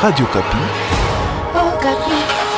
Radio Kapi. Oh, Kapi.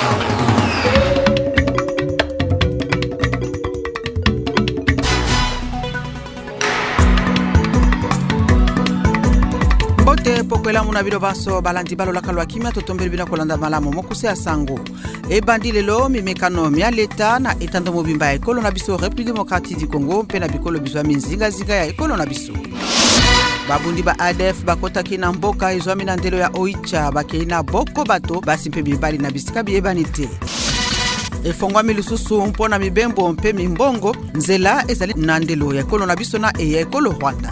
Bote pokwela muna bino baso balandi balola kalwa kimia totombeli bina kolanda malamu mokuse ya sango. Ebandi lelo mimekano mia leta na etando mobimba ya ekolo na biso République démocratique du Congo mpe na bikolo bizwa minzinga zinga ya ekolo na biso. Babundi ba ADF bakotaki na mboka izwami na ndelo ya Oicha bakei na boko bato basi mpe bibali na bisika biebanite. Efongwa milususu mpona mibembo mpe mimbongo nzela ezali na ndelo ya ekolo na biso na ya ekolo Rwanda.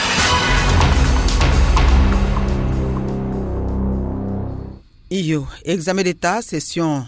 Iyo, examen d'état, session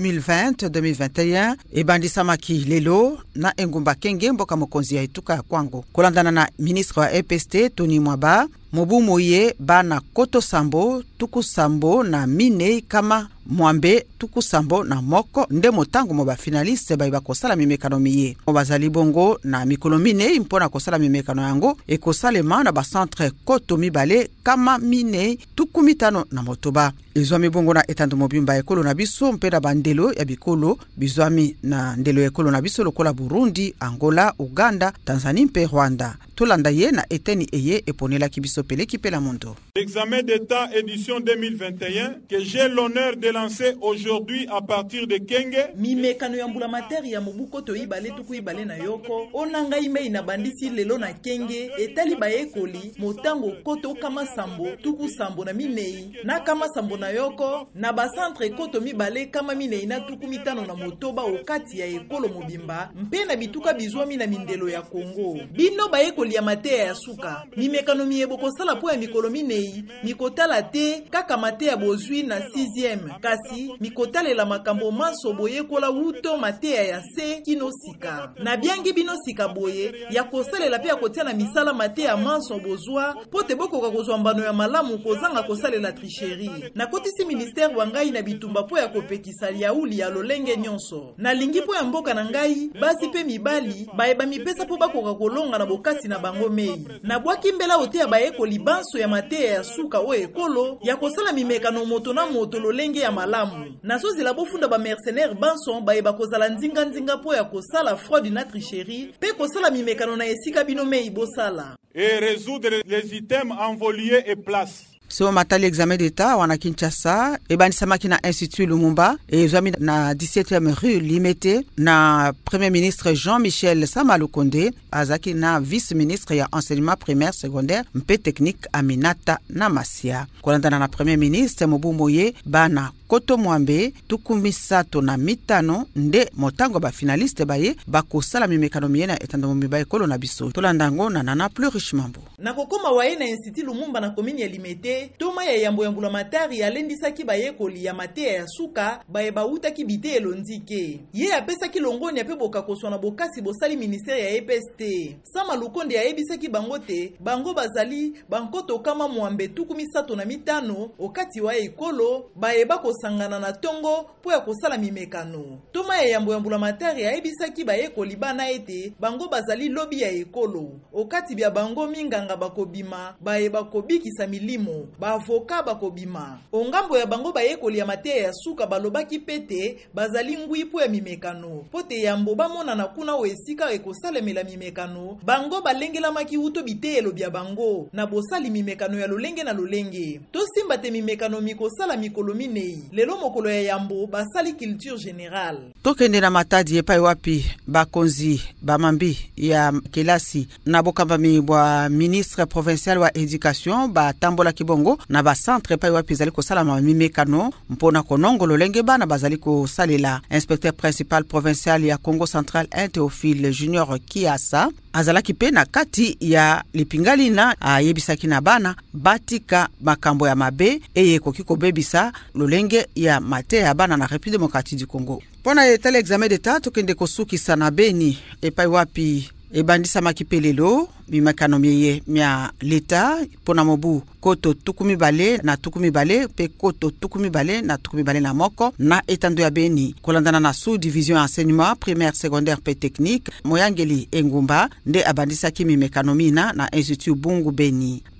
2020-2021, ebandi samaki lelo na engumba kenge mboka mokonzi ya etuka ya kwango. Kolandana na ministre wa EPST, Tony Mwaba, mobu moye bana koto sambo, tuku sambo na mine kama mwambe tuku sambo na moko nde motango moba finaliste ba kosala mimekano miye. Mobazali bongo na mikolo mine mpona kosala mimekano yango ekosalema na ba centre koto mibale kama mine tuku mitano na motoba. Izwami bongo na etando mobimba ekolo na biso mpeda bandelo ya bikolo bizwami na ndelo ya ekolo na biso lokola Burundi, Angola, Uganda, Tanzanie mpe Rwanda. Tolanda ye na eteni eye eponela kibiso pele kipela mondo. L'examen d'état édition 2021 que j'ai l'honneur de lancer aujourd'hui à partir de Kenge. Mimekano ya mbulamateri ya mobuko to ibale tuku ibale na yoko. Onanga ime ina bandisi lelo na Kenge etali bayekoli motango koto kama sambo tuku sambo na minei na kama sambo na yoko na basantre koto mibale kama minei na tuku mitano na motoba okati ya ekolo mobimba mpe na bituka bizwami na mindelo ya Kongo. Bino bayekoli ya mateya ya suka. Mimekano miyebo kosala po ya mikolo minei mikotala te kaka mateya bozwi na 6e kasi mikotalela makambo maso boye kola wuto mateya ya se kino sika. Na biangi bino sika boye ya kosalela pe ya kotia na misala mateya maso bozwa pote boko kakozwa mbano ya malamu kozanga kosalela tricherie. Na kotisi ministère wangai na bitumba po ya kopekisa liauli ya lolenge nyonso. Na lingi po ya mboka na ngai basi pe mibali baeba mipesa po bako kolonga na bokasi na bango mei. Na bwaki mbela otea baeko libanso ya mateya ya suka o ekolo ya kosala mimekano moto na moto lolenge ya malamu. Na sozi la bofunda ba mercenaire banso baeba kozala nzinga po ya kosala fraude na tricherie pe kosala mimekano na esika bino mei bosala. Et résoudre les items envolés et places. So matali examen d'état wana Kinshasa ebandi samaki na Institut Lumumba ezwami na 17e rue Limete na premier ministre Jean-Michel Sama Lukonde azaki na vice ministre ya enseignement primaire secondaire mpe technique Aminata Namasia. Kolandana na premier ministre Mobu Moye bana koto mwambe tukumisato na mitano nde motango ba finaliste baye bakosala mimekano miye na etando momiba ekolo na biso. Tolandango na Nana plus richement. Na kokoma waye na Institut Lumumba na komini ya Limete toma ya yambo yambula matari alendisaki bayekoli ya mateya ya suka baye bautaki bite elondike. Ye apesaki longoni ape boka koswa na bokasi bosali ministère ya EPST. Sama Lukonde ya ebisaki bangote bango bazali bankoto kama mwambe tukumisato na mitano okati wa ekolo baye bako sangana na tongo po ya kosala mimekano. Toma ya yambo yambula matari ya ebisaki bayekoli bana ete bango bazali lobi ya ekolo. Okati bya bango minganga bakobima baye bakobikisa milimo bavoka bakobima. Ongambo ya bango bayekoli ya mateya ya suka balobaki pete bazali ngui po ya mimekano. Pote yambo bamona na kuna o esika ekosalemela mimekano bango balengela maki uto bitelo bya bango na bosali mimekano ya lolenge na lolenge. Tosimba te mimekano mikosala mikolo minei lelo mokolo ya yambo basali culture générale. Tokende na matadi epai wapi bakonzi bamambi ya kelasi na bokamba mibwa ministre provincial wa éducation ba tambola kibongo na ba centre epai wapi zali kosala mimekano mpona konongo lolenge bana bazali kosalela. Inspecteur principal provincial ya Congo Central Théophile Junior Kiasa azalaki pe na kati ya lipingali na ayebisaki na bana batika makambo ya mabe eye kokiko bebisa lolenge ya mate ya bana na République démocratique du Congo. Pona etale examen d'état tokende kosukisa na Beni epai wapi ebandisa makipelelo mimekano miye mia leta pona mobu koto tukumi bale na tukumi bale pe koto tukumi bale na tukumi bale na moko na etando ya Beni. Kolandana na sous division enseignement primaire secondaire pe technique Moyangeli Engumba nde abandisa kimi mekano mina na Institut Bungu Beni.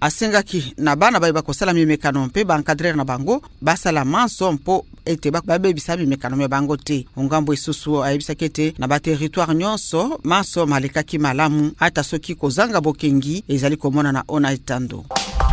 asengaki na bana bayi bakosala mimekano mpe bankadrer na bango basala manso mpo ete babebisa mimekano me bango te. Ongambo isusu ayebisaki ete na baterritoire nyonso manso malekaki malamu ata soki kozanga bokengi ezali komona na ona etando.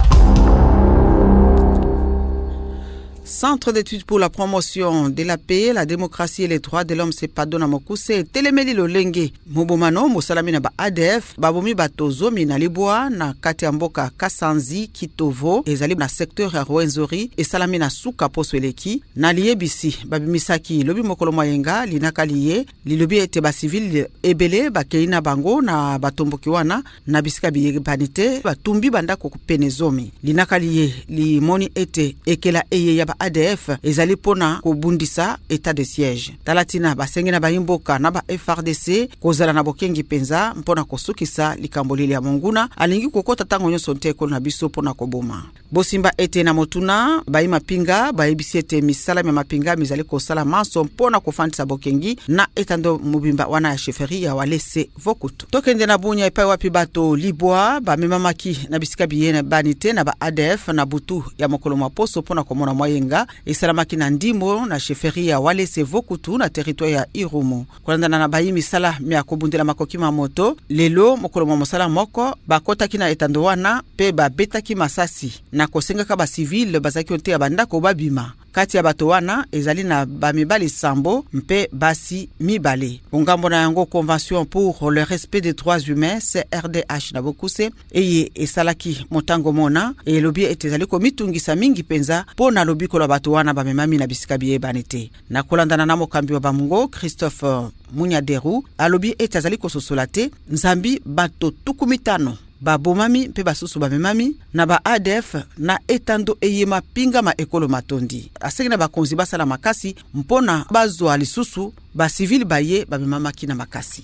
Centre d'études pour la promotion de la paix, la démocratie et les droits de l'homme Sepadona Mokuse telemeli lolenge mobomano mosalami na ba ADF babomi batozomi na libwa na kati ya mboka Kasanzi Kitovo ezali na secteur ya Rwenzori esalami na suka posweleki na liyebisi babimisaki lobi mokolo mayenga linakaliye lilobi ete ba civil ebele bakeina bango na batomboki wana na bisika biyebanite batumbi bandako kupenezomi linakaliye limoni ete ekela eye ya ADF ezali pona kobundisa état de siège. Talatina basengi na bayimboka na ba FRDC kozala na bokengi penza mpona kosukisa likambolili ya monguna alingi kokota tango nyonso nteko na biso pona koboma. Bosimba ete na motuna bayima pinga bayebisi ete misala ya mapinga mizali kosala manso mpona kofandisa bokengi na etando mubimba wana ya chefferie ya Walese Vokutu. Tokende na bunya epai wapi bato libwa bamemamaki na bisika biyene banite na ba ADF na butu ya mokolo maposo pona komona moyenga esalamaki na ndimo na chefferie ya Walese Vokutu na territoire ya Irumu. Kulandana na bayi misala mea kobundela makoki mamoto lelo mokolo mosala moko bakotaki na etando wana pe babetaki masasi na kosengaka ba civil bazaki onte ya bandako babima. Kati ya bato wana ezali na bamibali sambo mpe basi mibale. Ongambo na yango Convention pour le respect des droits humains CRDH na Bokuse eye esalaki motango mona elobi etezali komitungisa mingi penza pona lobiko la bato wana bamemami na bisika biyebanite. Na kolandana na mokambi wa bamungo Christophe Munyaderu alobi etezali kososola te nzambi bato tukumitano babomami mpe basusu bamemami na ba ADF na etando eyema pinga ma ekolo matondi. Asengi na bakonzi basala makasi mpona bazwa lisusu ba civil baye bamemamaki na makasi.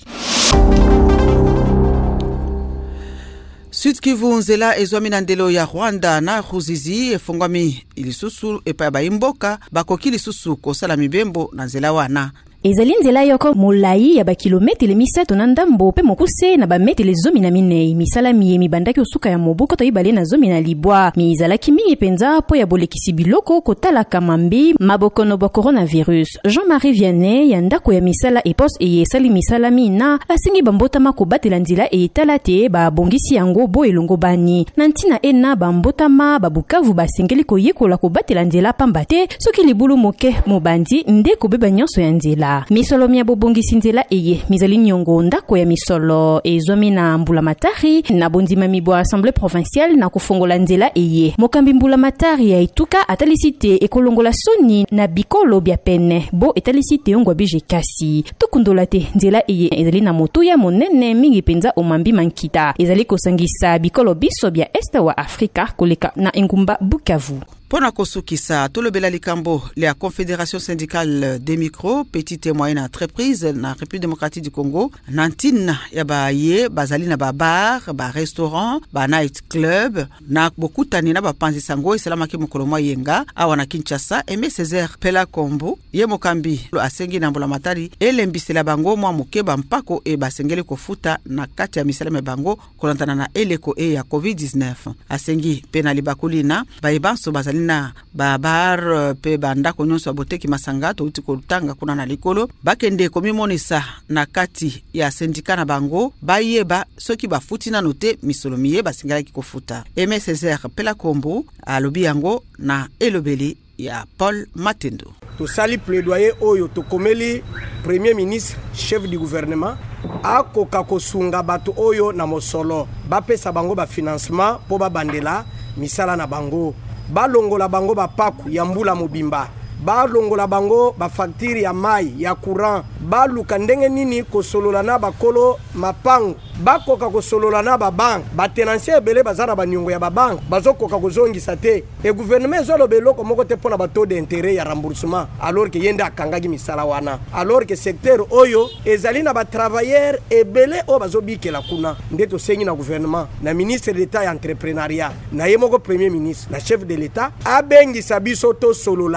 Sud Kivu nzela ezwami na ndelo ya Rwanda na Ruzizi efongwami ilisusu epa bayimboka bakoki lisusu kosala mibembo na nzela wana. Ezali nzela yoko molai ya bakilometele misato na ndambo pe mokuse na bametele 14 misala miye mibandaki osuka ya mobuko toyibale na 14 mizalaki mingi penza po ya bolekisi biloko kotalaka mambi mabokono ba coronavirus. Jean-Marie Vianney ya ndako ya misala epos eyesali misala mina asingi bambotama kobatela nzela etalate babongisi yango bo elongo bani nantina ena bambotama babukavu basengeli koyekola kobatela nzela pambate soki libulu moke mobandi ndeko beba nyonso ya nzela. Misolo mia bobongisi nzela eye mizali nyongo ndako ya misolo ezwami na mbula matari na bondima mibwa assemblée provinciale na kufongola nzela eye mokambi mbula matari ya ituka atalisite ekolongola soni na bikolo bya pene bo etalisite yongwa bije kasi tukundola te nzela eye ezali na motu ya monene mingi penza omambi mankita ezali kosangisa bikolo biso bya este wa Afrika koleka na engumba Bukavu. Pona kosukisa tolobela likambo la Confédération syndicale des micro petites et moyennes entreprises na République démocratique du Congo nantina ya baye bazali na ba bar ba restaurant ba night club na bokutani na bapanzi sango esalamaki mokolo moyenga awana Kinshasa. Aimé Césaire Pela Kombo ye mokambi asengi na mbula matari elembisela bango mwa mokeba mpako e basengeli kofuta na kati ya misalame bango kolantana na eleko e ya COVID-19 asengi pena libakulina bayibanso bazali na babar pe banda konyonso boteki masangato uti kolutanga kuna na likolo bakende komimonisa na kati ya sindika na bango bayeba soki bafuti na note misolomiye basingala kikofuta. Aimé Césaire Pela Kombo alobi yango na elobeli ya Paul Matendo. To sali plaidoyer oyo to komeli premier ministre chef du gouvernement akoka kosunga bato oyo na mosolo bapesa bango ba financement po babandela misala na bango balongola bango bapaku ya mbula mobimba balongola bango ba facture ya mai ya courant baluka ndenge nini kosolola na bakolo mapango bakoka kosolola na babank batenansie ebele bazana banyongo ya babank bazokoka kozongisa te e gouvernement ezolo beloko moko te pona ba taux d'intérêt ya remboursement alors que yenda akangaki misala wana alors que secteur oyo ezali na ba travailleurs ebele o bazobikela kuna ndeto sengi na gouvernement na ministre d'état ya entrepreneuriat na yemoko premier ministre na chef de l'état abengisa biso to solola to cha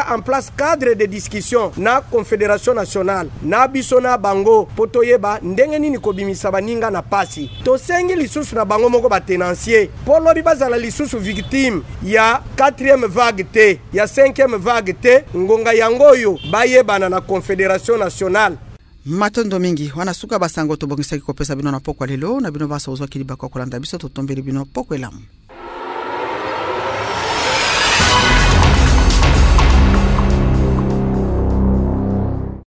totia en place cadre de discussion na confédération nationale na biso na bango po toyeba ndenge nini kobimisa baninga na pasi. Tosengi lisusu na bango moko batenancier po lobi bazala lisusu victime ya 4e vague te, ya 5e vague te, ngonga yango oyo bayebana na confédération nationale. Matondo mingi wanasuka basango tobongisaki kopesa bino na pokwa lelo na bino basa uzwa kiliba kwa kulanda biso totombeli bino pokwa elamu.